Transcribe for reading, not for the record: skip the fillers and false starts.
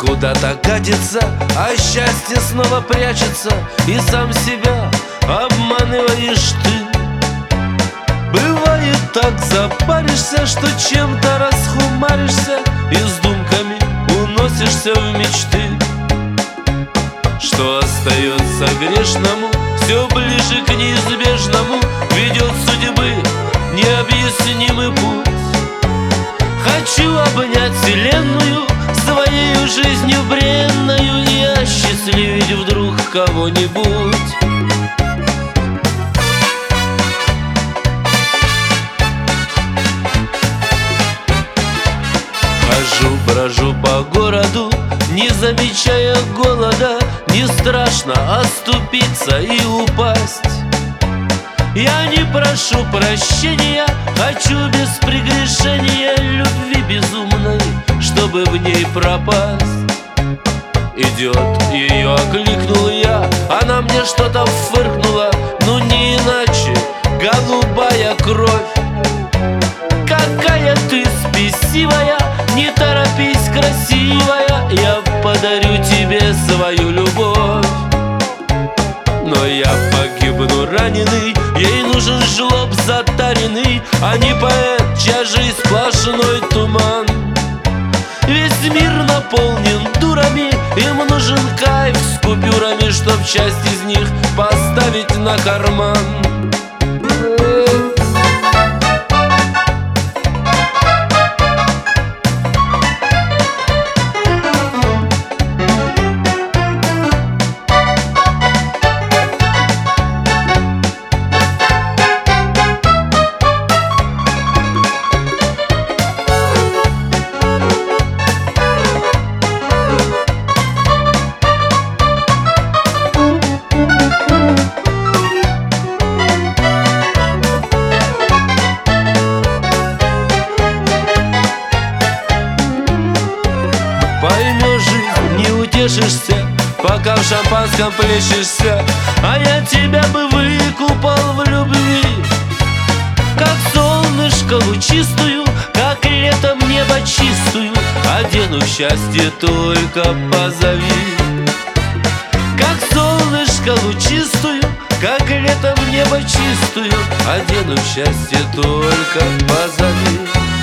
куда-то катится, а счастье снова прячется, и сам себя обманываешь ты. Бывает так, запаришься, что чем-то расхумаришься, и с думками уносишься в мечты. Что остается грешному, все ближе к неизбежному ведет судьбы необъяснимый путь. Хочу обнять вселенную своей жизнью бренною и осчастливить вдруг кого-нибудь. Хожу, брожу по городу, не замечая голода. Не страшно оступиться и упасть. Я не прошу прощения, хочу без прегрешения любви безумной, чтобы в ней пропасть. Идет, ее окликнул я, она мне что-то фыркнула, ну не иначе, голубая кровь. Какая ты спесивая, не торопись, красивая, я подарю тебе свою любовь. Но я погибну раненый, ей нужен жлоб затаренный, а не поэт, чья жизнь сплошной туман. Весь мир наполнен дурами, им нужен кайф с купюрами, чтоб часть из них поставить на карман. Поймешь жизнь, не утешишься, пока в шампанском плещешься, а я тебя бы выкупал в любви. Как солнышко лучистую, как летом небо чистую, одену в счастье, только позови. Как солнышко лучистую, как летом небо чистую, одену в счастье, только позови.